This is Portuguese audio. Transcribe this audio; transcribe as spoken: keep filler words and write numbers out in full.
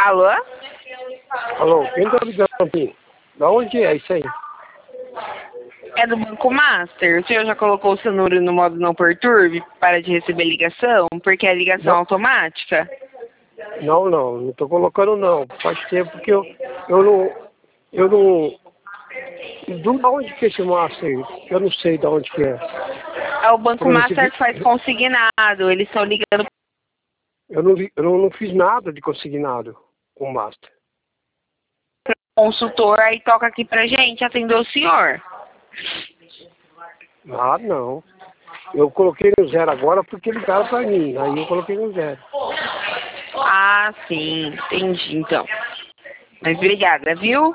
Alô? Alô, quem tá ligando aqui? Da onde é isso aí? É do Banco Master. O senhor já colocou o seu número no modo não perturbe para de receber ligação? Porque é ligação Não, automática? não, não, não tô colocando não. Faz tempo que eu, eu não, eu não, de onde que é esse master aí? Eu não sei de onde que é. É o Banco Eu não Master recebi, que faz consignado. Eles estão ligando eu não, vi- eu não, não fiz nada de consignado com o master. para o consultor, aí toca aqui pra gente atender o senhor. Ah, não. Eu coloquei no zero agora porque ligaram pra mim. Aí eu coloquei no zero. Ah, sim. Entendi, então. Mas obrigada, viu?